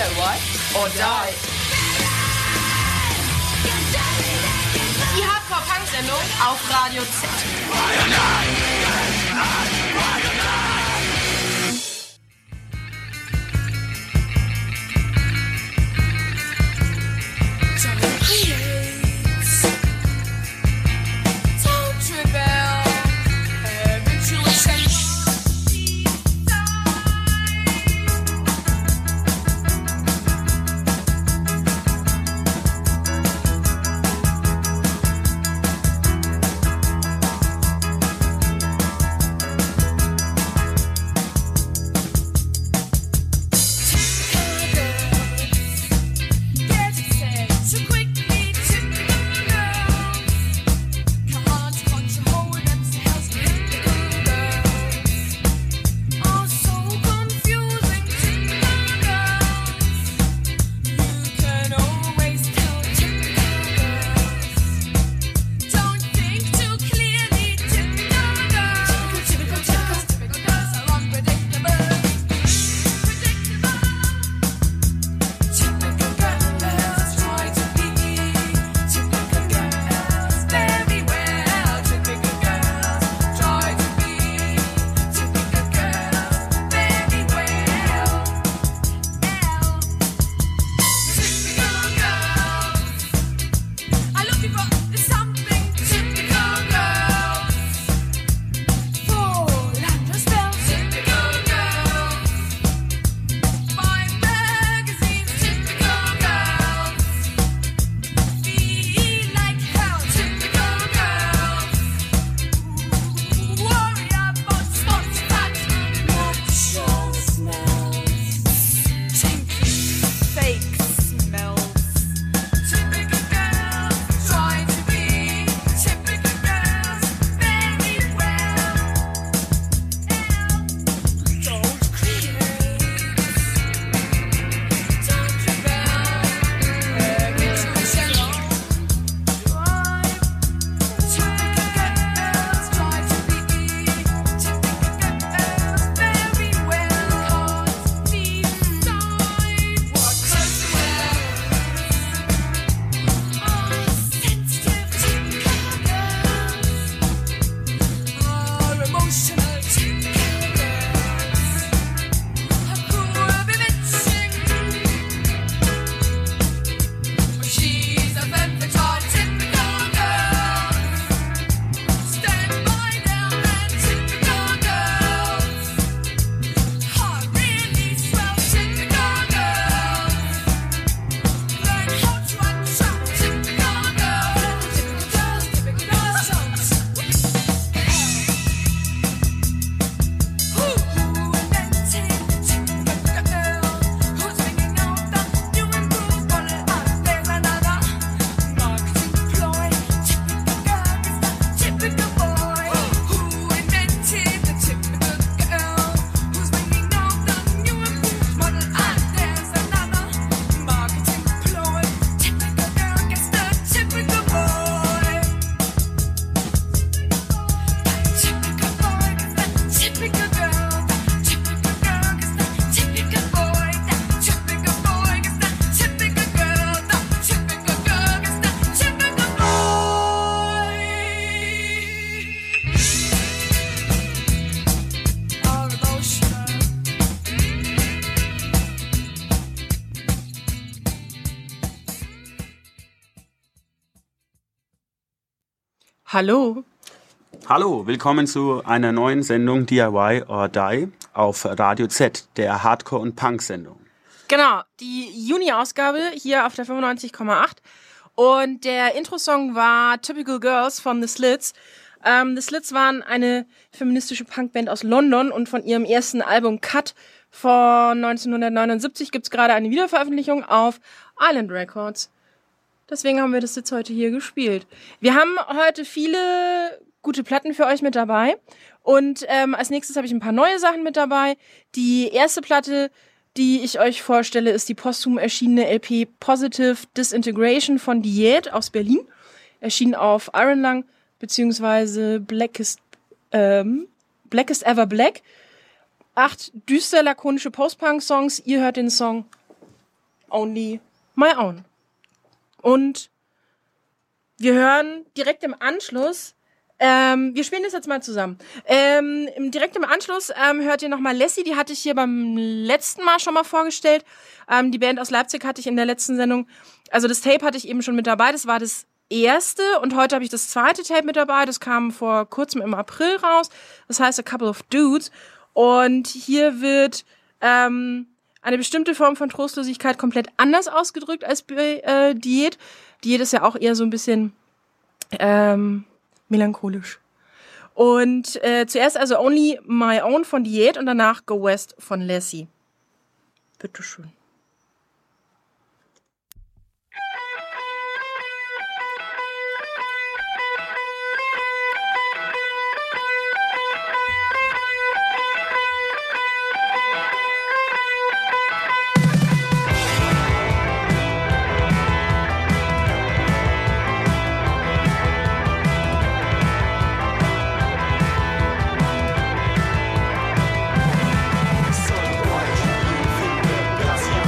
DIY or Die. Die Hardcore-Punk-Sendung auf Radio Z. Hallo. Hallo, willkommen zu einer neuen Sendung DIY or Die auf Radio Z, der Hardcore- und Punk-Sendung. Genau, die Juni-Ausgabe hier auf der 95,8 und der Intro-Song war Typical Girls von The Slits. The Slits waren eine feministische Punkband aus London und von ihrem ersten Album Cut von 1979 gibt's gerade eine Wiederveröffentlichung auf Island Records. Deswegen haben wir das jetzt heute hier gespielt. Wir haben heute viele gute Platten für euch mit dabei. Und als nächstes habe ich ein paar neue Sachen mit dabei. Die erste Platte, die ich euch vorstelle, ist die posthum erschienene LP Positive Disintegration von Diät aus Berlin. Erschienen auf Iron Lung beziehungsweise Blackest Ever Black. 8 düster lakonische Post-Punk-Songs. Ihr hört den Song Only My Own. Und wir hören direkt im Anschluss, wir spielen das jetzt mal zusammen. Direkt im Anschluss hört ihr nochmal Lassie, die hatte ich hier beim letzten Mal schon mal vorgestellt. Die Band aus Leipzig hatte ich in der letzten Sendung, also das Tape hatte ich eben schon mit dabei, das war das erste und heute habe ich das zweite Tape mit dabei, das kam vor kurzem im April raus, das heißt A Couple of Dudes und hier wird eine bestimmte Form von Trostlosigkeit komplett anders ausgedrückt als bei Diät. Diät ist ja auch eher so ein bisschen melancholisch. Und zuerst also Only My Own von Diät und danach Go West von Lassie. Bitteschön. So why do you think that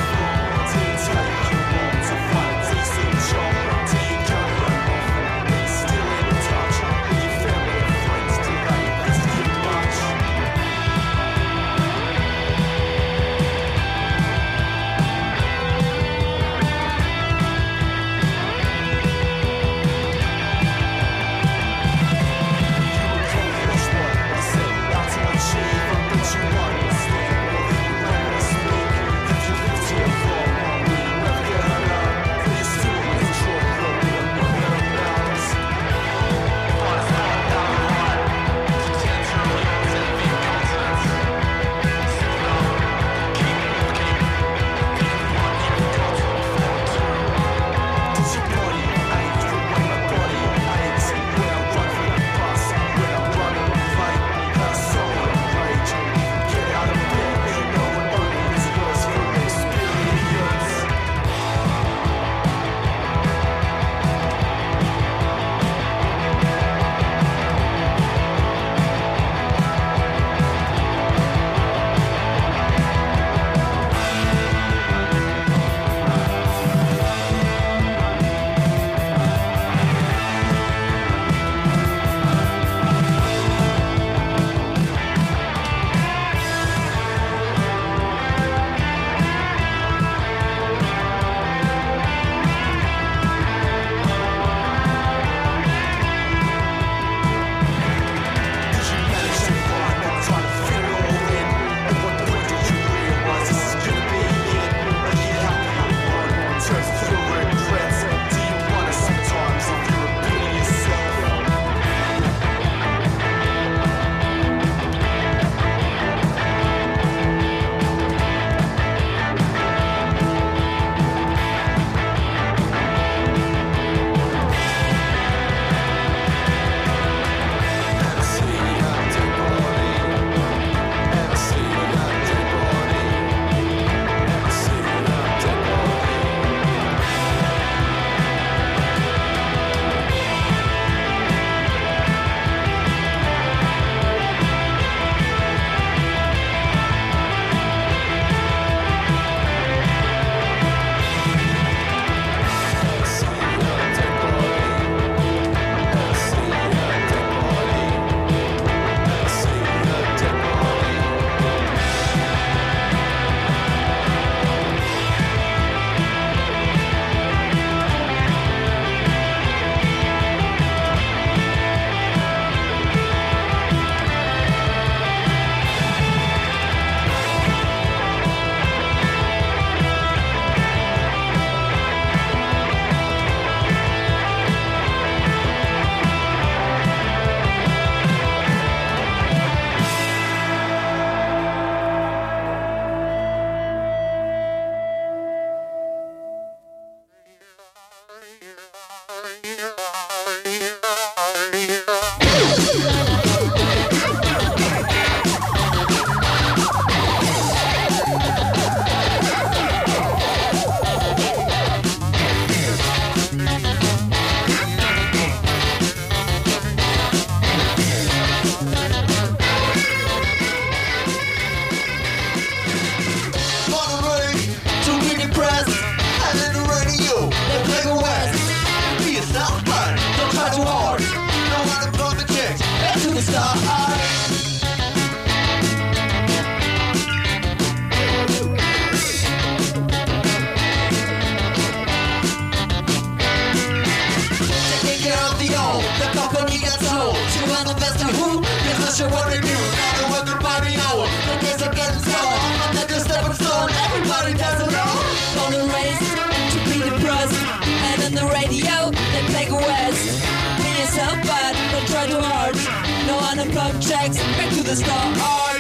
radio, they play go west. Be yourself, but don't try too hard. No unemployment checks, back to the start.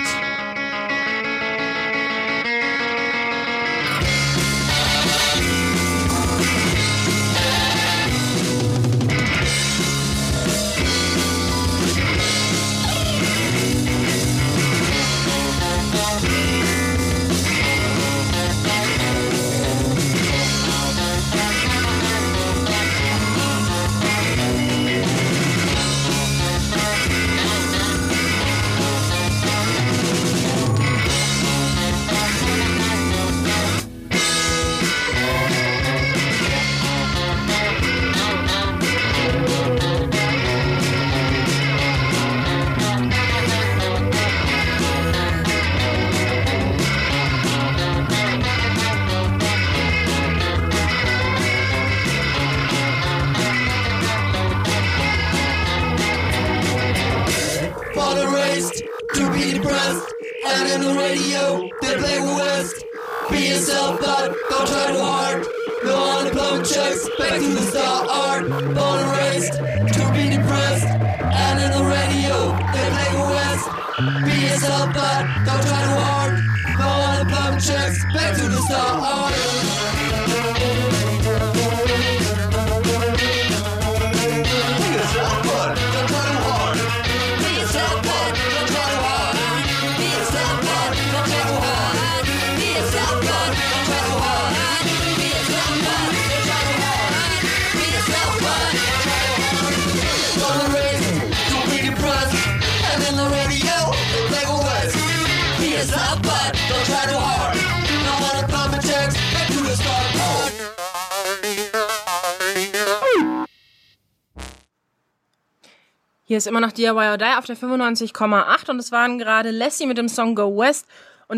Hier ist immer noch DIY or Die auf der 95,8 und es waren gerade Lassie mit dem Song Go West und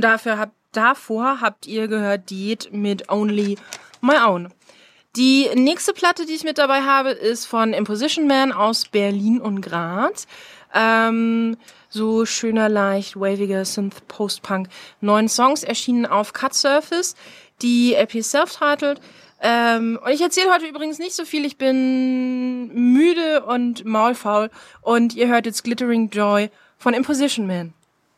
davor habt ihr gehört Diet mit Only My Own. Die nächste Platte, die ich mit dabei habe, ist von Imposition Man aus Berlin und Graz. So schöner, leicht, waviger Synth Post-Punk. 9 Songs erschienen auf Cut Surface. Die LP ist self-titled. Und ich erzähle heute übrigens nicht so viel. Ich bin müde und maulfaul. Und ihr hört jetzt Glittering Joy von Imposition Man.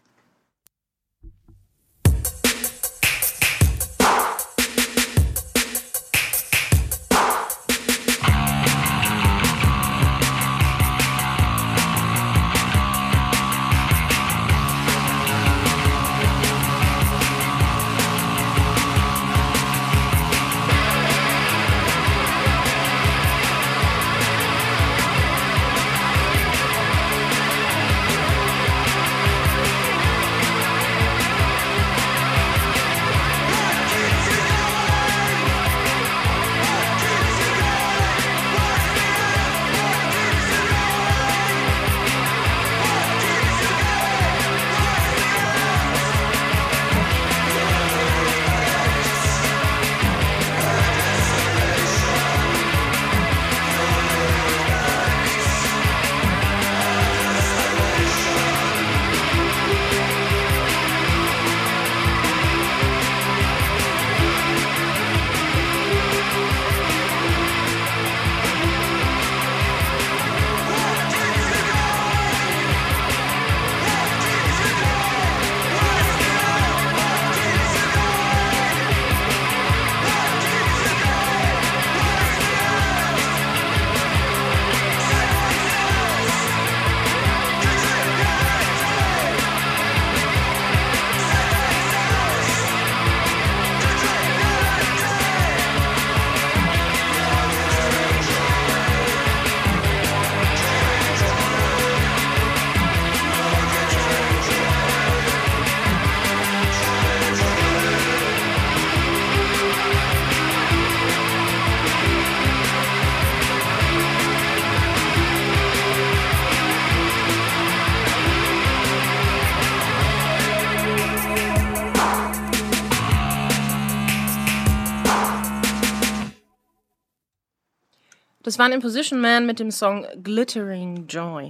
Das war ein Imposition Man mit dem Song Glittering Joy.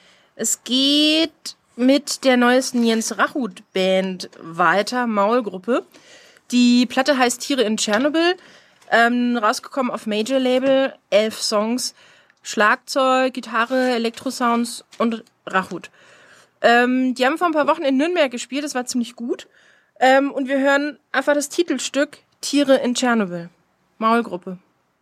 Es geht mit der neuesten Jens Rachut Band weiter, Maulgruppe. Die Platte heißt Tiere in Tschernobyl. Rausgekommen auf Major Label, 11 Songs, Schlagzeug, Gitarre, Elektrosounds und Rachut. Die haben vor ein paar Wochen in Nürnberg gespielt, das war ziemlich gut. Und wir hören einfach das Titelstück Tiere in Tschernobyl. Maulgruppe.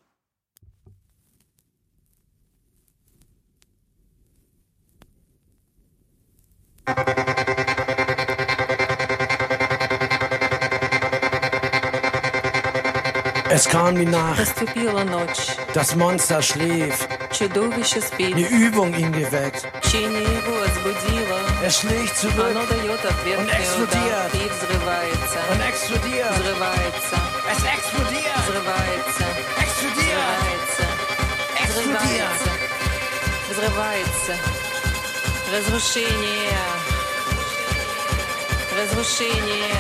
Es kam die Nacht, Наступила ночь. das Monster schläft, Чудовище спит. die Übung ihn geweckt. Учение его разбудило. Er schlägt zurück Оно дает und ответный удар explodiert и взрывается. und explodiert. Взрывается. Es explodiert, Взрывается. explodiert, explodiert. Взрывается. Разрушение. Разрушение.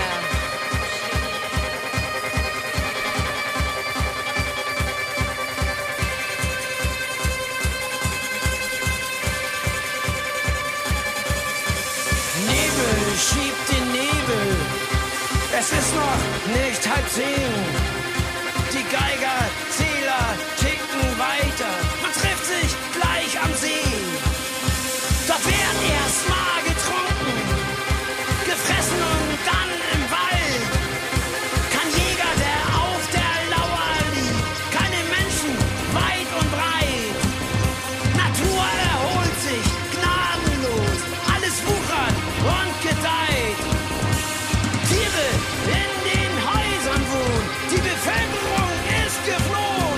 Nebel schiebt den Nebel. Es ist noch nicht 9:30. Die Geigerzähler ticken weiter. Man trifft sich gleich am See. Dort wird erst mal getrunken, gefressen und dann im Wald. Kein Jäger, der auf der Lauer liegt. Keine Menschen weit und breit. Natur erholt sich gnadenlos. Alles wuchert und gedeiht. Tiere in den Häusern wohnen. Die Bevölkerung ist geflohen.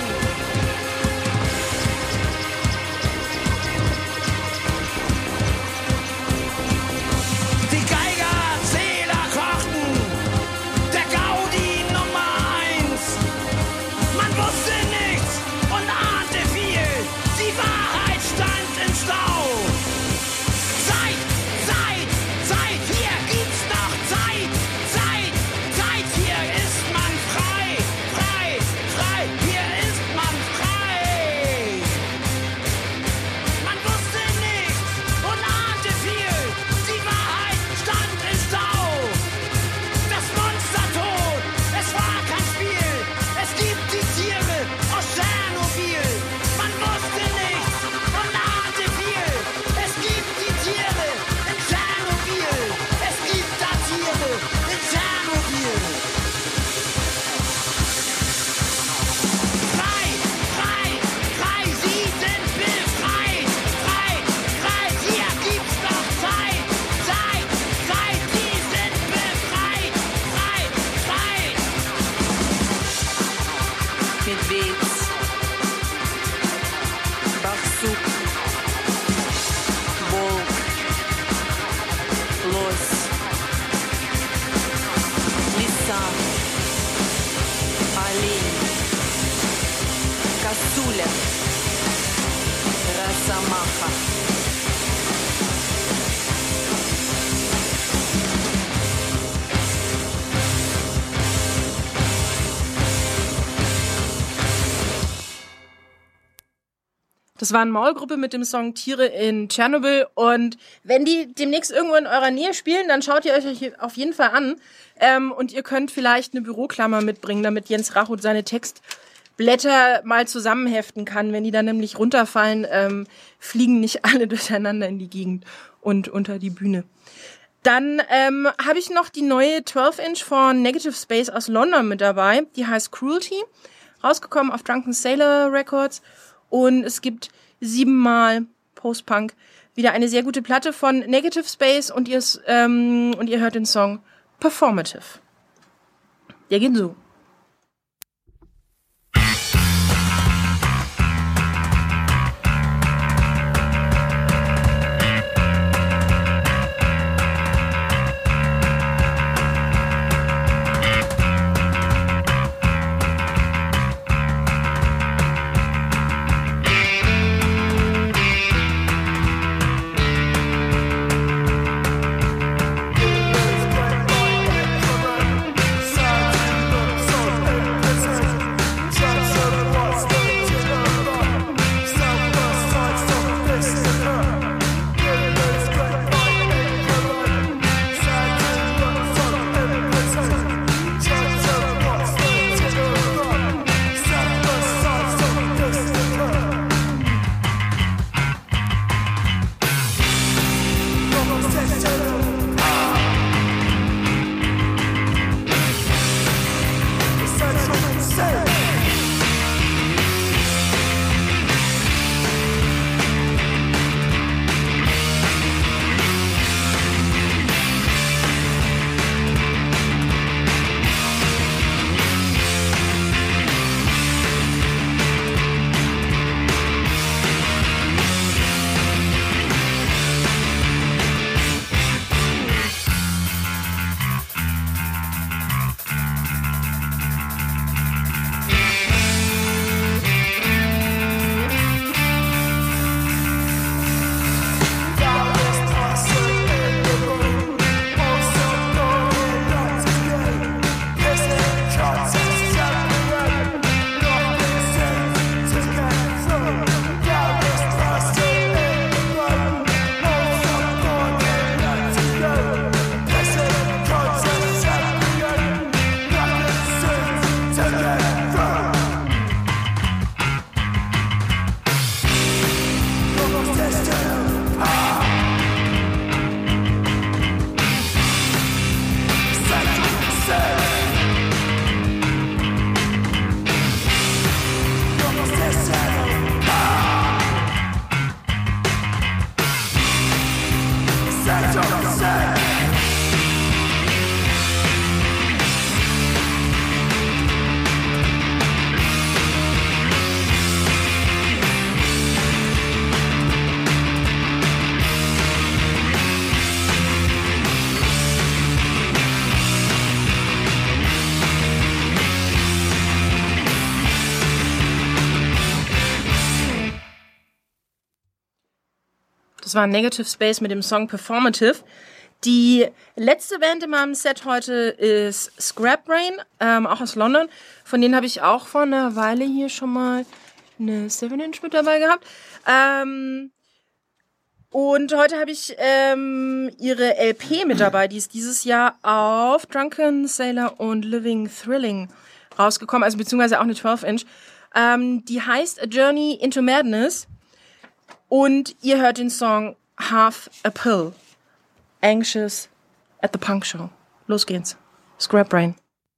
Die Geigerzähler kochten. Der Gaudi Nummer 1. Man wusste nichts und ahnte viel. Die Wahrheit stand im Stau. Zeit, hier gibt's noch Zeit. Zeit, hier ist man frei. Hier ist man frei. Man wusste nichts und ahnte viel. Die Wahrheit stand im Stau. Das Monster tot, es war kein Spiel. Es gibt die Tiere aus Tschernobyl. Man wusste nichts und ahnte viel. Es gibt die Tiere in Tschernobyl. Es gibt da Tiere in Tschernobyl. Frei, sie sind befreit. Frei, hier gibt's noch Zeit. Sie sind befreit. Frei. Медведь. Барсук. Волк. Лось. Лиса. Олень. Косуля. Росомаха. Das war eine Maulgruppe mit dem Song Tiere in Tschernobyl. Und wenn die demnächst irgendwo in eurer Nähe spielen, dann schaut ihr euch auf jeden Fall an. Und ihr könnt vielleicht eine Büroklammer mitbringen, damit Jens Rachut seine Textblätter mal zusammenheften kann. Wenn die dann nämlich runterfallen, fliegen nicht alle durcheinander in die Gegend und unter die Bühne. Dann habe ich noch die neue 12-Inch von Negative Space aus London mit dabei. Die heißt Cruelty. Rausgekommen auf Drunken Sailor Records. Und es gibt 7-mal Post-Punk. Wieder eine sehr gute Platte von Negative Space und ihr hört den Song Performative. Der geht so. Das war Negative Space mit dem Song Performative. Die letzte Band in meinem Set heute ist Scrap Brain, auch aus London. Von denen habe ich auch vor einer Weile hier schon mal eine 7-Inch mit dabei gehabt. Und heute habe ich ihre LP mit dabei. Die ist dieses Jahr auf Drunken Sailor und Living Thrilling rausgekommen, also beziehungsweise auch eine 12-Inch. Die heißt A Journey into Madness. Und ihr hört den Song Half a Pill. Anxious at the Punk Show. Los geht's. Scrap Brain.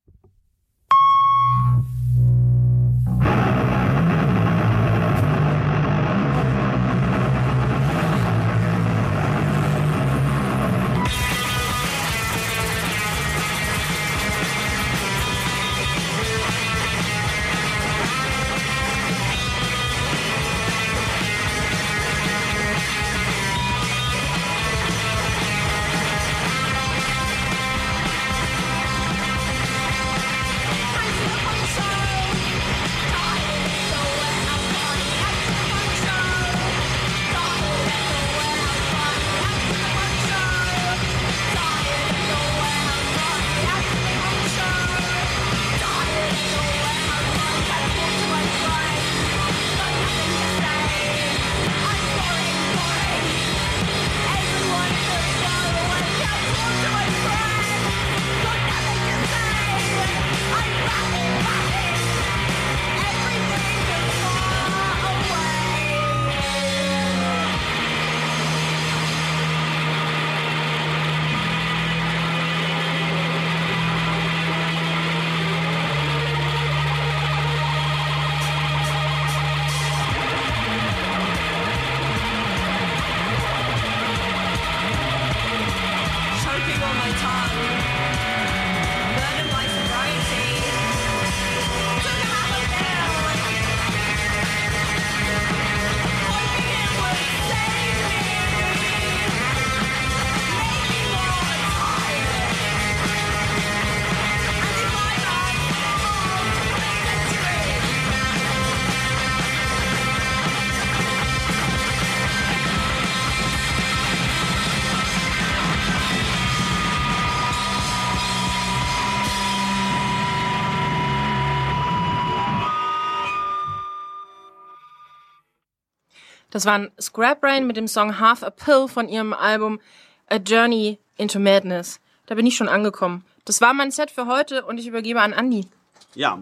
Das waren Scrap Brain mit dem Song Half a Pill von ihrem Album A Journey into Madness. Da bin ich schon angekommen. Das war mein Set für heute und ich übergebe an Andi. Ja,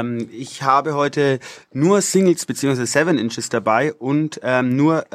ich habe heute nur Singles bzw. 7-Inches dabei und nur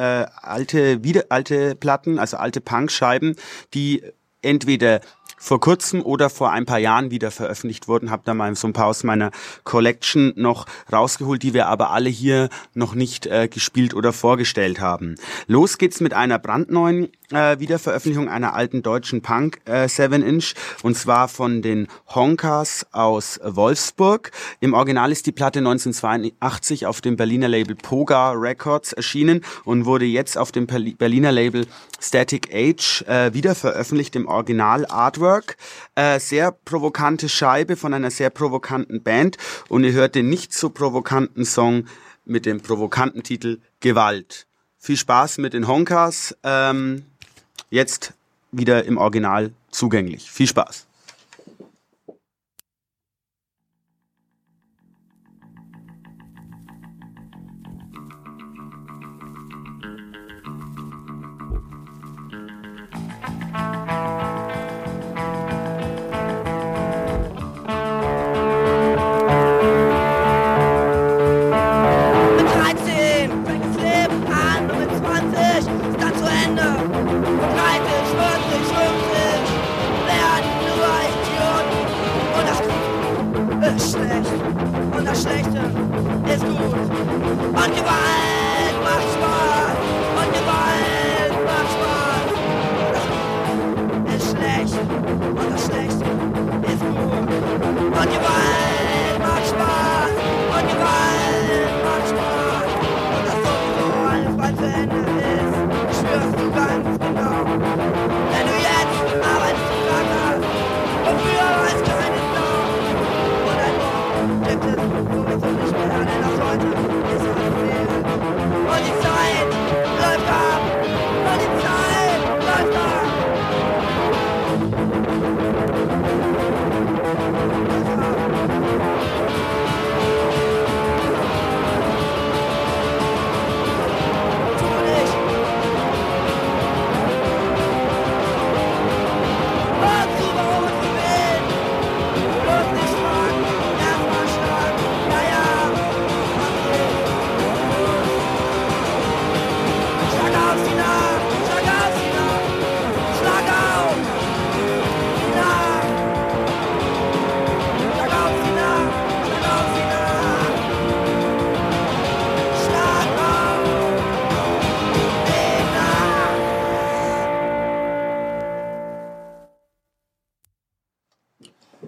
alte Platten, also alte Punkscheiben, die entweder vor kurzem oder vor ein paar Jahren wieder veröffentlicht wurden. Habe da mal so ein paar aus meiner Collection noch rausgeholt, die wir aber alle hier noch nicht gespielt oder vorgestellt haben. Los geht's mit einer brandneuen Wiederveröffentlichung einer alten deutschen Punk 7-Inch und zwar von den Honkers aus Wolfsburg. Im Original ist die Platte 1982 auf dem Berliner Label Poga Records erschienen und wurde jetzt auf dem Berliner Label Static Age wiederveröffentlicht im Original Artwork. Sehr provokante Scheibe von einer sehr provokanten Band und ihr hört den nicht so provokanten Song mit dem provokanten Titel Gewalt. Viel Spaß mit den Honkers. Jetzt wieder im Original zugänglich. Viel Spaß. Und die Zeit läuft ab, und die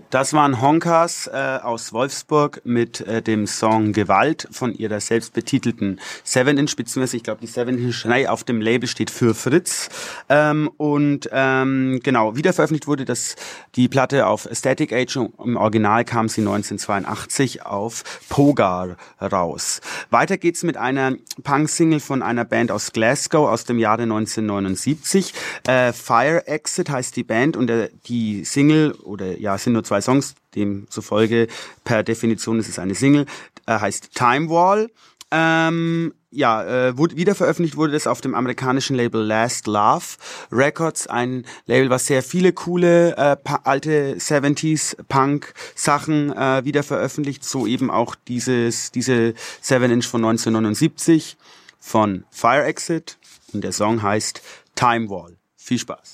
Das waren Honkers aus Wolfsburg mit dem Song Gewalt von ihrer selbstbetitelten 7-Inch, beziehungsweise ich glaube die 7-Inch auf dem Label steht für Fritz. Genau, wiederveröffentlicht wurde die Platte auf Static Age und im Original kam sie 1982 auf Pogar raus. Weiter geht's mit einer Punk-Single von einer Band aus Glasgow aus dem Jahre 1979. Fire Exit heißt die Band und die Single, es sind nur 2 Songs, demzufolge per Definition ist es eine Single, heißt Time Wall. Wiederveröffentlicht wurde das auf dem amerikanischen Label Last Love Records, ein Label, was sehr viele coole alte 70s Punk Sachen wiederveröffentlicht, so eben auch diese 7-Inch von 1979 von Fire Exit und der Song heißt Time Wall. Viel Spaß.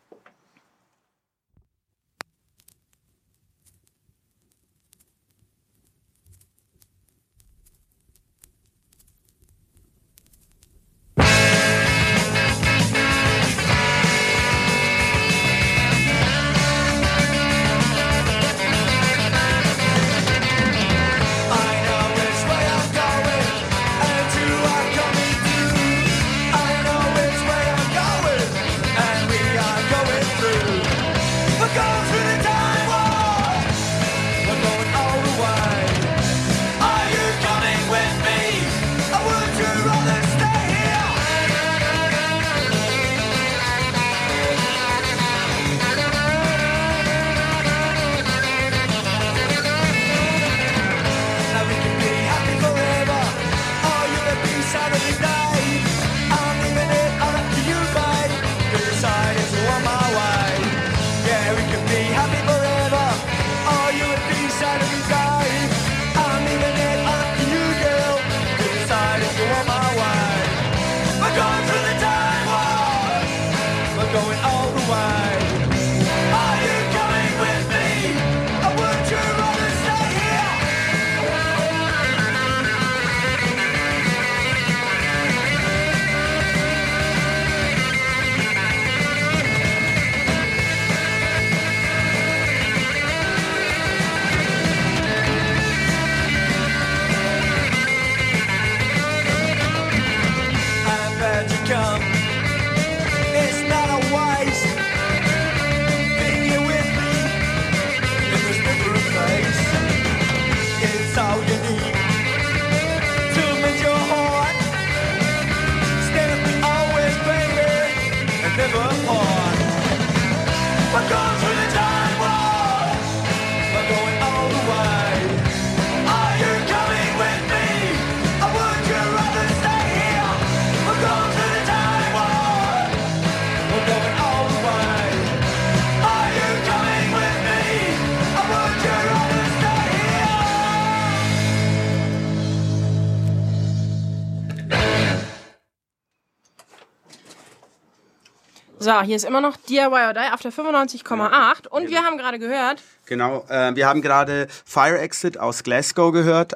So, hier ist immer noch DIY or Die auf der 95,8 und wir haben gerade gehört... Genau, wir haben gerade Fire Exit aus Glasgow gehört,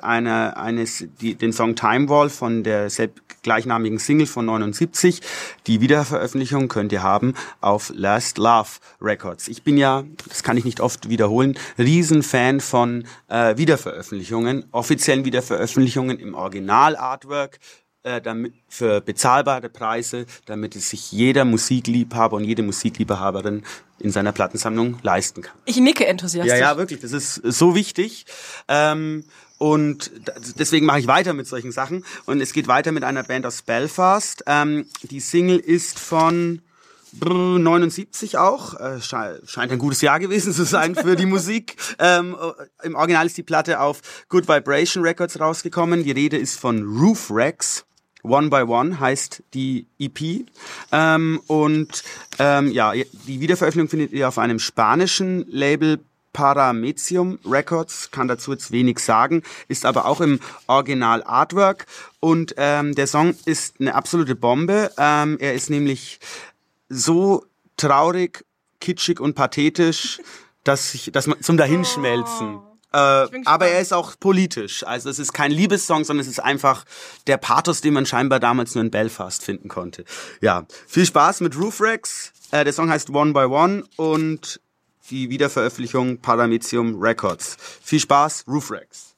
den Song Time Wall von der gleichnamigen Single von 79. Die Wiederveröffentlichung könnt ihr haben auf Last Love Records. Ich bin ja, das kann ich nicht oft wiederholen, Riesenfan von Wiederveröffentlichungen, offiziellen Wiederveröffentlichungen im Original-Artwork, damit für bezahlbare Preise, damit es sich jeder Musikliebhaber und jede Musikliebhaberin in seiner Plattensammlung leisten kann. Ich nicke enthusiastisch. Ja, wirklich, das ist so wichtig. Und deswegen mache ich weiter mit solchen Sachen. Und es geht weiter mit einer Band aus Belfast. Die Single ist von 79 auch. Scheint ein gutes Jahr gewesen zu sein für die Musik. Im Original ist die Platte auf Good Vibration Records rausgekommen. Die Rede ist von Roof Rex. One by One heißt die EP. Die Wiederveröffentlichung findet ihr auf einem spanischen Label, Paramecium Records, kann dazu jetzt wenig sagen, ist aber auch im Original Artwork und der Song ist eine absolute Bombe. Er ist nämlich so traurig, kitschig und pathetisch, dass man zum Dahinschmelzen. Aber er ist auch politisch. Also es ist kein Liebessong, sondern es ist einfach der Pathos, den man scheinbar damals nur in Belfast finden konnte. Ja, viel Spaß mit Roof Rex. Der Song heißt One by One und die Wiederveröffentlichung Paramecium Records. Viel Spaß, Roofrex.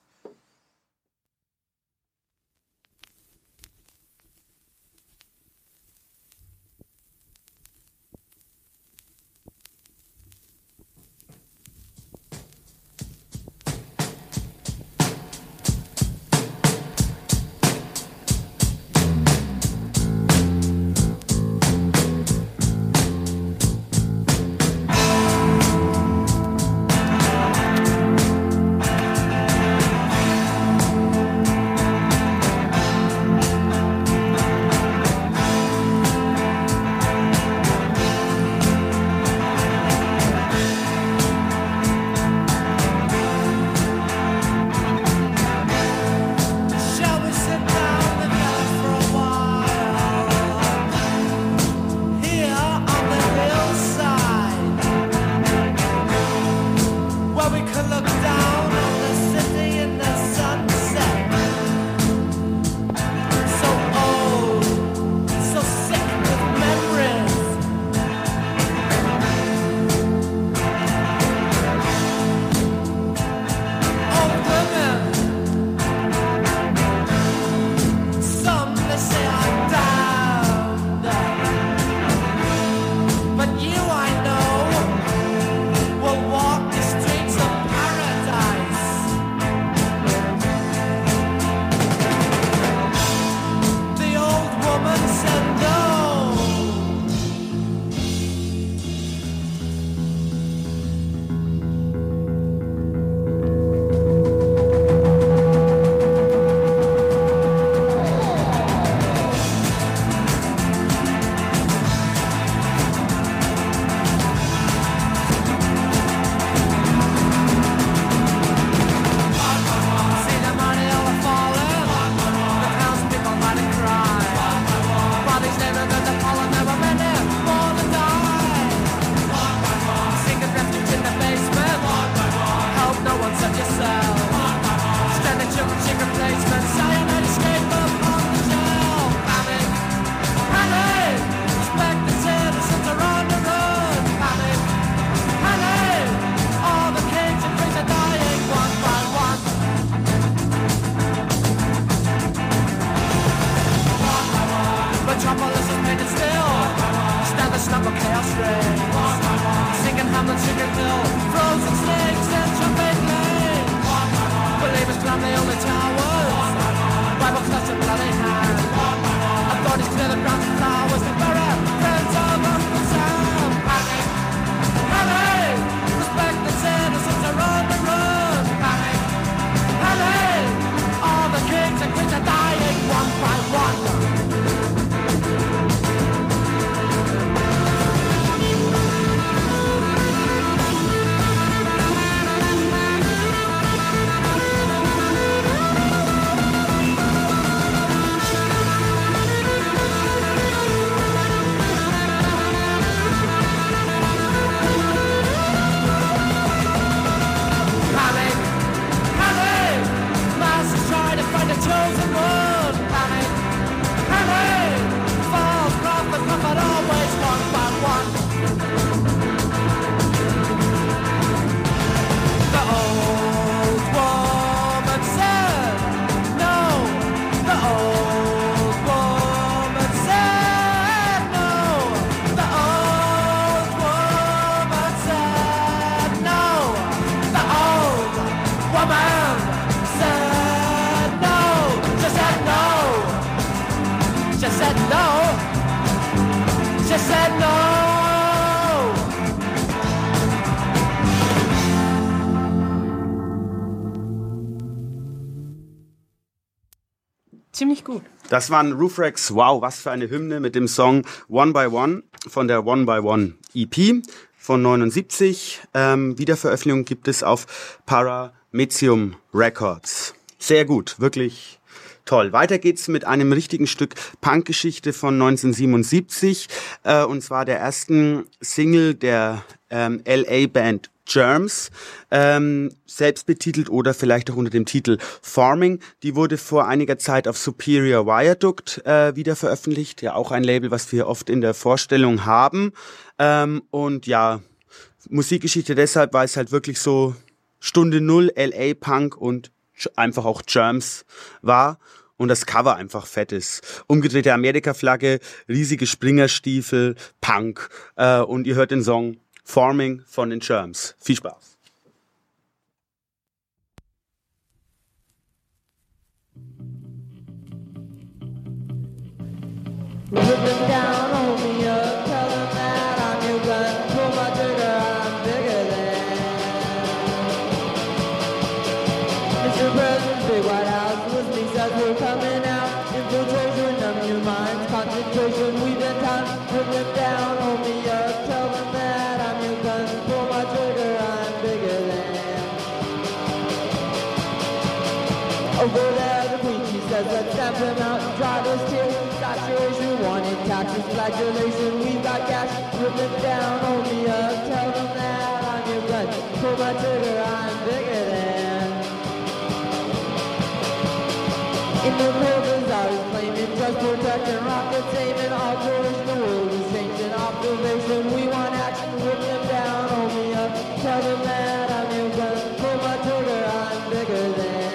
Ziemlich gut. Das waren Roofrex. Wow, was für eine Hymne mit dem Song One by One von der One by One EP von 79. Wiederveröffentlichung gibt es auf Paramecium Records. Sehr gut, wirklich toll. Weiter geht's mit einem richtigen Stück Punkgeschichte von 1977 und zwar der ersten Single der LA-Band Germs, selbst betitelt oder vielleicht auch unter dem Titel Farming. Die wurde vor einiger Zeit auf Superior Viaduct wieder veröffentlicht. Ja, auch ein Label, was wir oft in der Vorstellung haben. Und ja, Musikgeschichte deshalb, weil es halt wirklich so Stunde Null LA Punk und einfach auch Germs war und das Cover einfach fett ist. Umgedrehte Amerika-Flagge, riesige Springerstiefel, Punk und ihr hört den Song Forming von den Germs. Viel Spaß. Rip them down, hold me up, tell them that I'm your gun, pull my trigger, I'm bigger than Mr. President's big white house, with me says we're coming out, infiltration, numb your minds, concentration, we've been time, rip them down, hold me up, tell them that I'm your gun, pull my trigger, I'm bigger than Over there, the queen, she says, let's stamp them out and dry those tears. Saturation, wanted taxes, flagellation, we've got cash, rip them down, hold me up, tell them that I'm your gun, pull my trigger, I'm bigger than. In the papers I was claiming, just protecting, rockets aiming, alteration, the world is changing, observation, we want action, rip them down, hold me up, tell them that I'm your gun, pull my trigger, I'm bigger than.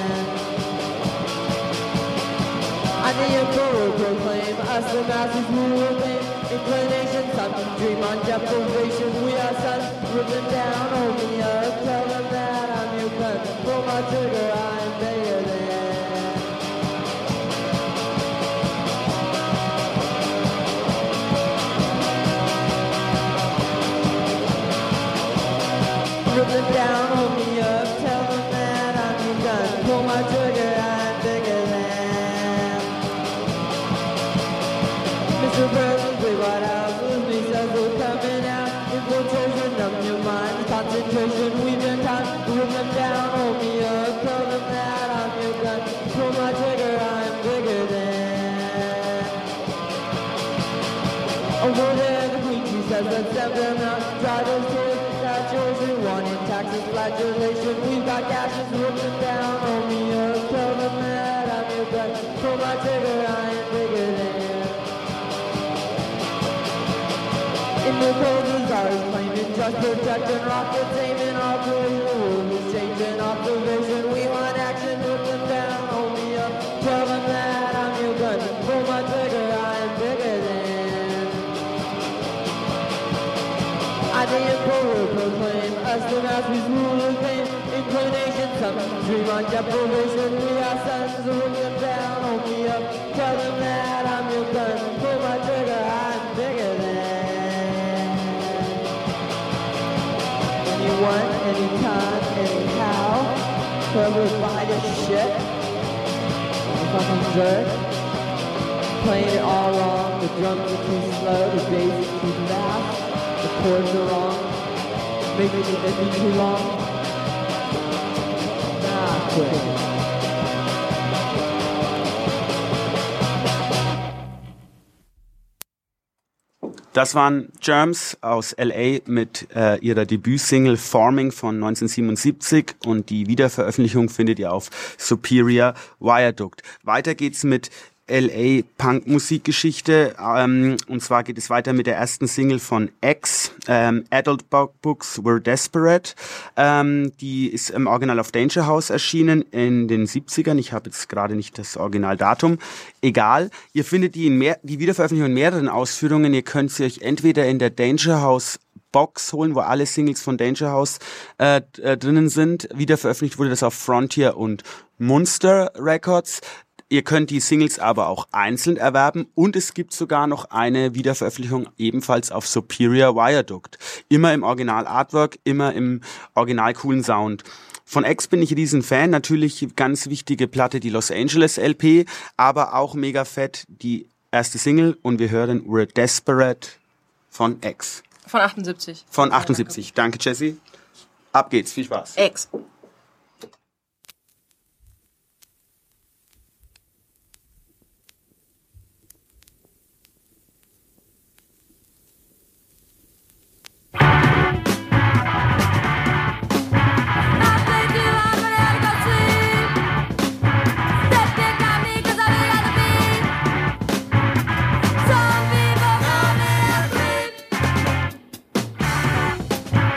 And the emperor proclaim us the masses who will claim inclination, something dream on deprivation. We are sons, rip them down, hold me up, tell them that I'm your gun, pull my trigger, I'm bigger than. Rip them down, hold me up, tell them that I'm your gun, pull my trigger, I'm bigger than. Mr. President, big white house, with me says we're coming out. Infiltration, numb your mind, concentration, we've been time. Rip them down, hold me up, tell them that I'm your gun. Pull my trigger, I'm bigger than. Over there, the queen, she says, let's stamp them out. Dry those tears, saturation, wanted taxes, flagellation. We've got gashes, rip them down, hold me up, tell them that I'm your gun. Pull my trigger, I'm bigger than. In the cold are claiming, just protecting, rockets aiming, operation, the world is changing, observation, we want action, rip them down, hold me up, tell them that I'm your gun, pull my trigger, I'm bigger than. I the emperor proclaim, us the masses rule of fame, inclination, something dream on deprivation, we are sons, rip them down, hold me up, tell them that I'm your gun, pull my trigger, I'm bigger than. Anyone, anytime, anyhow, covered by the shit. Fucking jerk. Playing it all wrong. The drums are too slow, the bass is too fast. The chords are wrong. Making it too long. Nah, quit. Das waren Germs aus LA mit ihrer Debütsingle Forming von 1977 und die Wiederveröffentlichung findet ihr auf Superior Viaduct. Weiter geht's mit LA Punk Musikgeschichte und zwar geht es weiter mit der ersten Single von X, Adult Books Were Desperate. Die ist im Original auf Danger House erschienen in den 70ern. Ich habe jetzt gerade nicht das Originaldatum. Egal, ihr findet die Wiederveröffentlichung in mehreren Ausführungen. Ihr könnt sie euch entweder in der Danger House Box holen, wo alle Singles von Danger House drinnen sind. Wiederveröffentlicht wurde das auf Frontier und Munster Records. Ihr könnt die Singles aber auch einzeln erwerben und es gibt sogar noch eine Wiederveröffentlichung ebenfalls auf Superior Viaduct. Immer im Original Artwork, immer im original coolen Sound. Von X bin ich riesen Fan, natürlich ganz wichtige Platte, die Los Angeles LP, aber auch mega fett die erste Single und wir hören We're Desperate von X. Von 78. Von 78. Danke, Jessie. Ab geht's, viel Spaß. X. Some people call me a creep.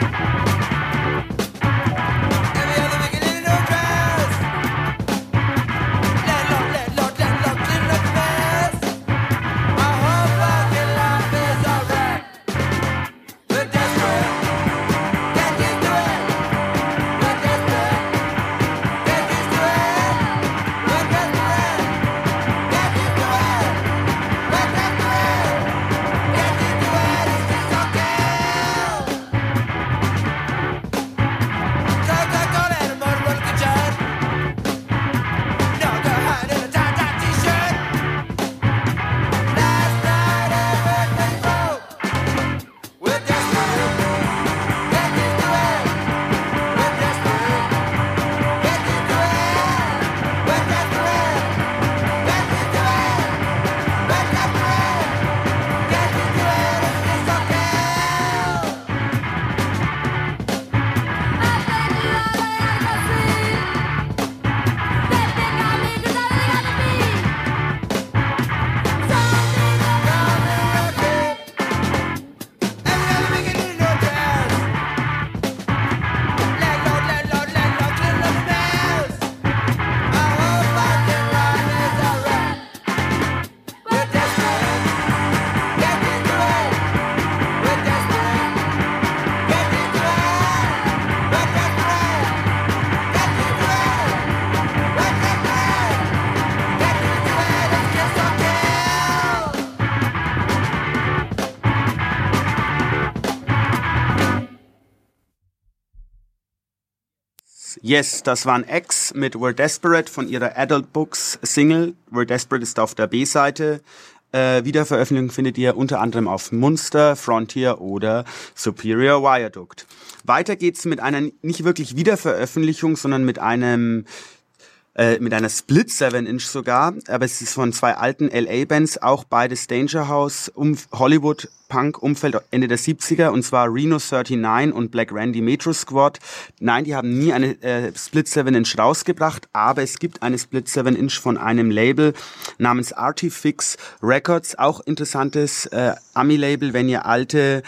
Yes, das waren X mit We're Desperate von ihrer Adult Books Single. We're Desperate ist auf der B-Seite. Wiederveröffentlichung findet ihr unter anderem auf Munster, Frontier oder Superior Viaduct. Weiter geht's mit einer nicht wirklich Wiederveröffentlichung, sondern mit einer Split 7-Inch sogar, aber es ist von zwei alten LA-Bands, auch beides Danger House, Hollywood Punk-Umfeld Ende der 70er, und zwar Reno 39 und Black Randy Metro Squad. Nein, die haben nie eine Split 7-Inch rausgebracht, aber es gibt eine Split 7-Inch von einem Label namens Artifix Records, auch interessantes Ami-Label, wenn ihr alte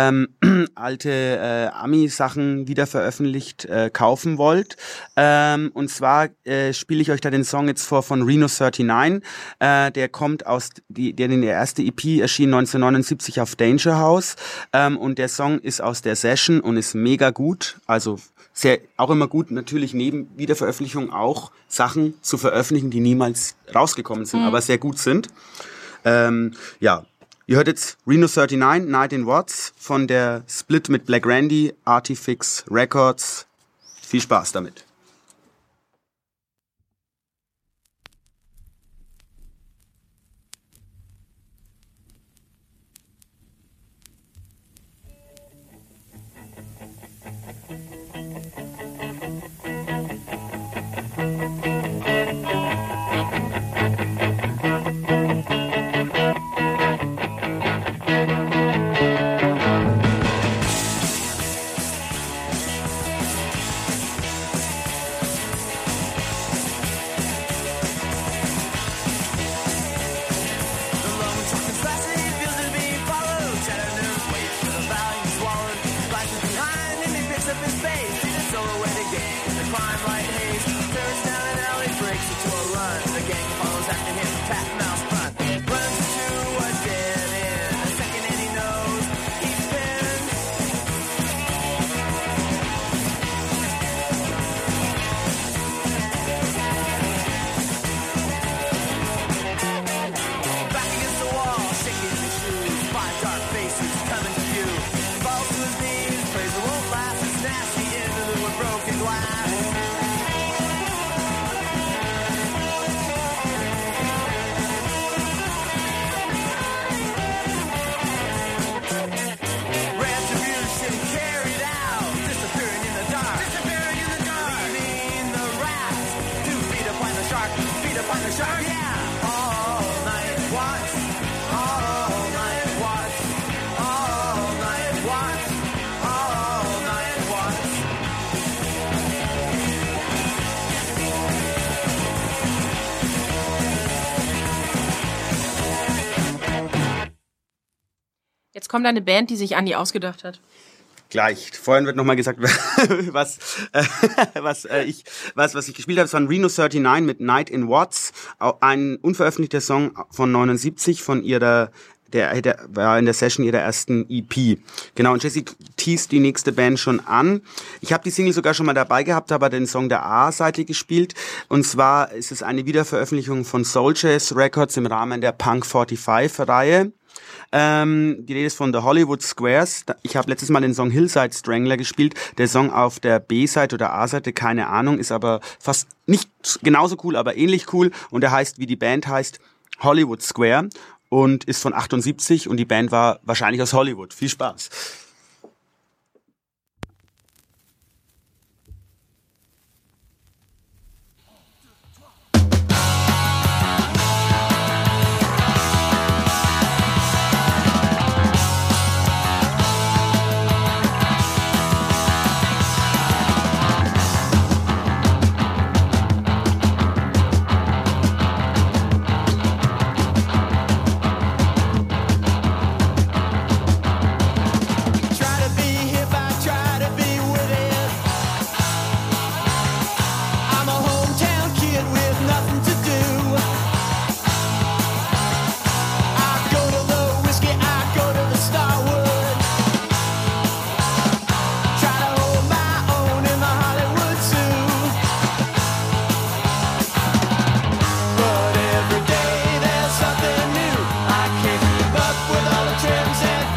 Ami-Sachen wieder veröffentlicht kaufen wollt. Und zwar spiele ich euch da den Song jetzt vor von Reno 39, der kommt der erste EP erschien 1979 auf Danger House, und der Song ist aus der Session und ist mega gut, also auch immer gut, natürlich neben Wiederveröffentlichung auch Sachen zu veröffentlichen, die niemals rausgekommen sind, aber sehr gut sind. Ja, ihr hört jetzt Reno 39, Night in Watts von der Split mit Black Randy, Artifix Records. Viel Spaß damit. Jetzt kommt eine Band, die sich Andi ausgedacht hat. Gleich. Vorhin wird nochmal gesagt, was ich gespielt habe. Es war ein Reno 39 mit Night in Watts, ein unveröffentlichter Song von 79 von ihrer, der war in der Session ihrer ersten EP. Genau, und Jessie teast die nächste Band schon an. Ich habe die Single sogar schon mal dabei gehabt, habe den Song der A-Seite gespielt. Und zwar ist es eine Wiederveröffentlichung von Soul Jazz Records im Rahmen der Punk 45-Reihe. Die Rede ist von The Hollywood Squares. Ich habe letztes Mal den Song Hillside Strangler gespielt. Der Song auf der B-Seite oder A-Seite, keine Ahnung, ist aber fast nicht genauso cool, aber ähnlich cool. Und der heißt, wie die Band heißt, Hollywood Square und ist von 78 und die Band war wahrscheinlich aus Hollywood. Viel Spaß.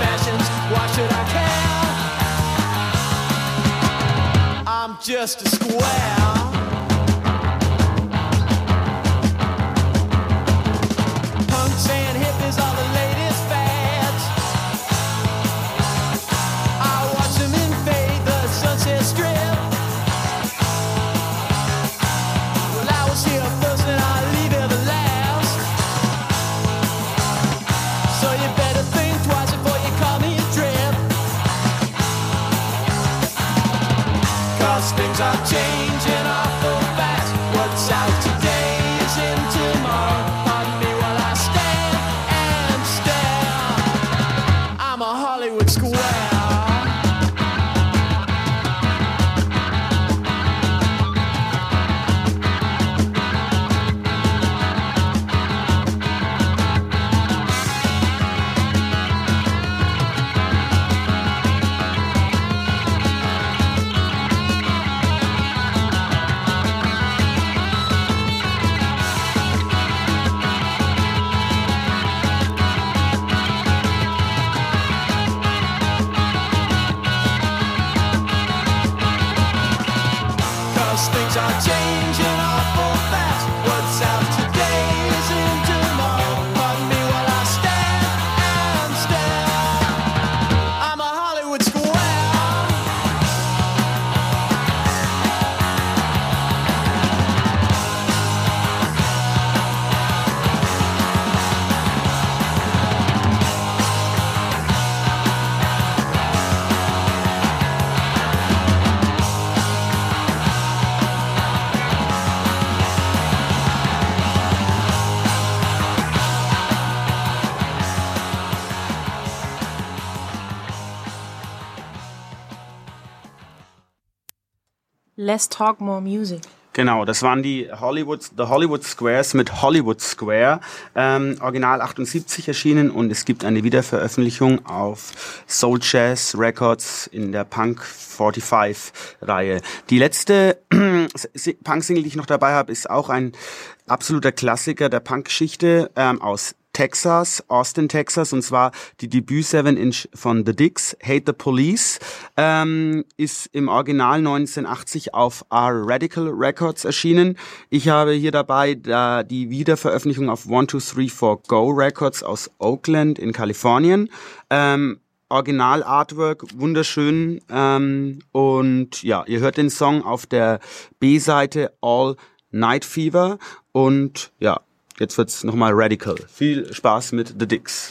Just a squirrel. Square. Punks and hippies are the latest fads. I watch them invade the Sunset Strip. Well, I was here first and I leave here the last. So you better think twice before you call me a drip. 'Cause things are changing awful fast. What's out today is in tomorrow. Pardon me while I stand and stare. I'm a Hollywood square. Things are changing awful fast. What's out today is in tomorrow. Pardon me while I stand and stare. I'm a Hollywood square. Let's talk more music. Genau, das waren die Hollywood Squares mit Hollywood Square, Original 78 erschienen, und es gibt eine Wiederveröffentlichung auf Soul Jazz Records in der Punk 45 Reihe. Die letzte Punk-Single, die ich noch dabei habe, ist auch ein absoluter Klassiker der Punk-Geschichte, aus Texas, Austin, Texas, und zwar die Debüt 7-Inch von The Dicks, Hate the Police, ist im Original 1980 auf R-Radical Records erschienen. Ich habe hier dabei die Wiederveröffentlichung auf 1234 Go Records aus Oakland in Kalifornien. Original Artwork, wunderschön, und ja, ihr hört den Song auf der B-Seite All Night Fever, und ja, jetzt wird's nochmal radical. Viel Spaß mit The Dicks.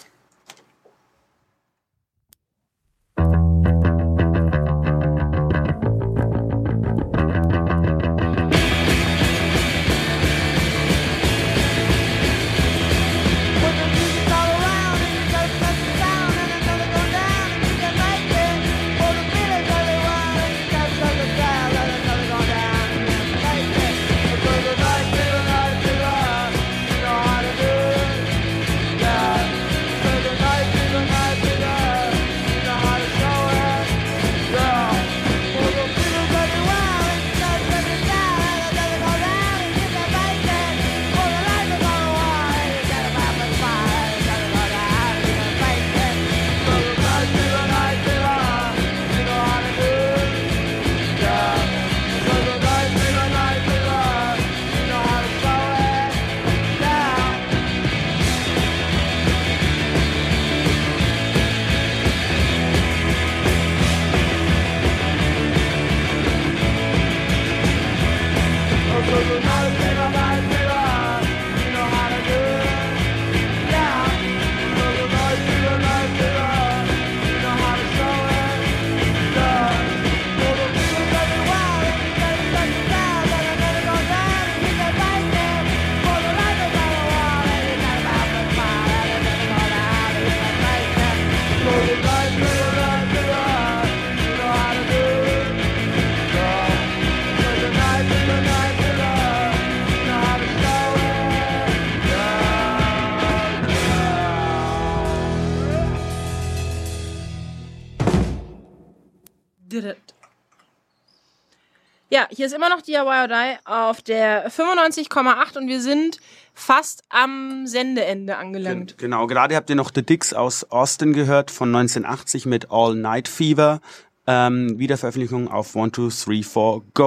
Ja, hier ist immer noch DIY or Die auf der 95,8 und wir sind fast am Sendeende angelangt. Genau, gerade habt ihr noch The Dicks aus Austin gehört von 1980 mit All Night Fever, Wiederveröffentlichung auf 1234 Go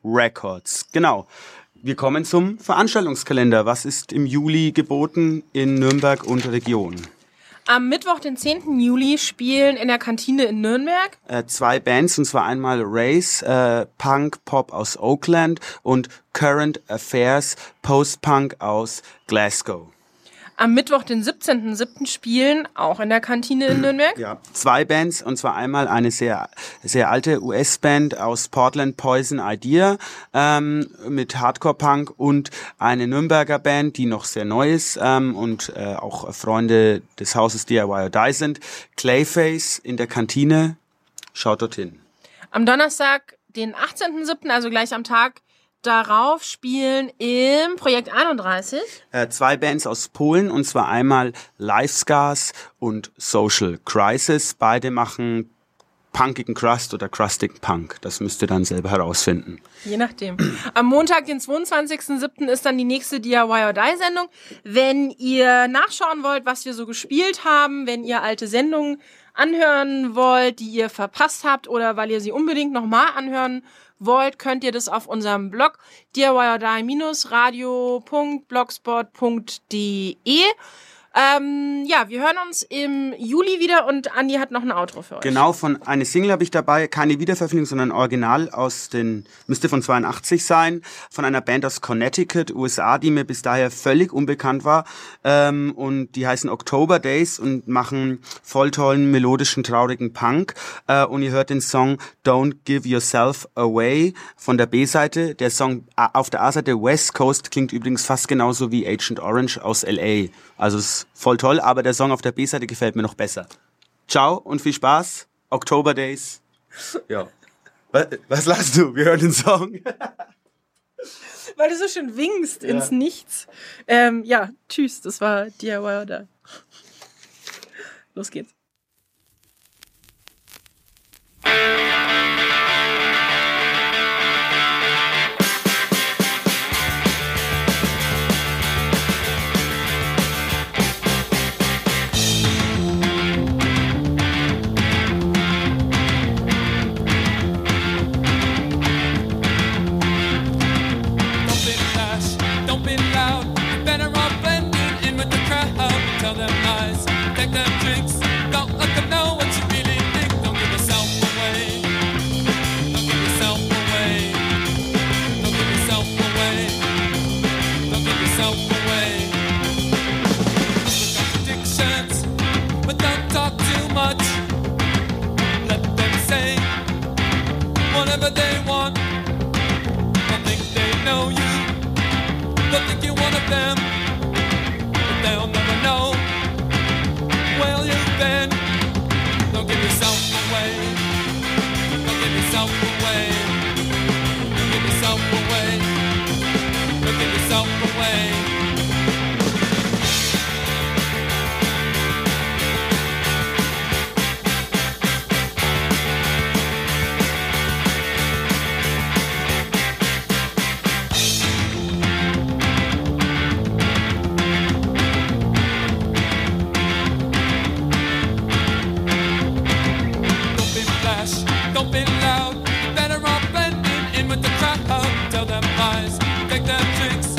Records. Genau. Wir kommen zum Veranstaltungskalender. Was ist im Juli geboten in Nürnberg und Region? Am Mittwoch, den 10. Juli, spielen in der Kantine in Nürnberg 2 Bands, und zwar einmal Race, Punk Pop aus Oakland, und Current Affairs, Post-Punk aus Glasgow. Am Mittwoch, den 17.07. spielen, auch in der Kantine in Nürnberg. Ja, 2 Bands, und zwar einmal eine sehr, sehr alte US-Band aus Portland, Poison Idea, mit Hardcore-Punk, und eine Nürnberger Band, die noch sehr neu ist, und auch Freunde des Hauses DIY or Die sind. Clayface in der Kantine. Schaut dorthin. Am Donnerstag, den 18.07., also gleich am Tag darauf, spielen im Projekt 31 2 Bands aus Polen, und zwar einmal Live Scars und Social Crisis. Beide machen punkigen Crust oder crustigen Punk. Das müsst ihr dann selber herausfinden. Je nachdem. Am Montag, den 22.07. ist dann die nächste DIY or Die Sendung. Wenn ihr nachschauen wollt, was wir so gespielt haben, wenn ihr alte Sendungen anhören wollt, die ihr verpasst habt, oder weil ihr sie unbedingt nochmal anhören wollt, könnt ihr das auf unserem Blog diyordi-radio.blogspot.de. Ja, wir hören uns im Juli wieder, und Andi hat noch ein Outro für euch. Genau, von eine Single habe ich dabei, keine Wiederveröffentlichung, sondern Original müsste von 82 sein, von einer Band aus Connecticut, USA, die mir bis daher völlig unbekannt war, und die heißen October Days und machen voll tollen, melodischen, traurigen Punk, und ihr hört den Song Don't Give Yourself Away von der B-Seite. Der Song auf der A-Seite West Coast klingt übrigens fast genauso wie Agent Orange aus L.A., also es ist voll toll, aber der Song auf der B-Seite gefällt mir noch besser. Ciao und viel Spaß. October Days. Ja. Was lachst du? Wir hören den Song. Weil du so schön winkst ins Nichts. Ja, tschüss. Das war DIY or Die. Los geht's. Don't be loud, better off blending in with the crowd. Tell them lies, take their tricks.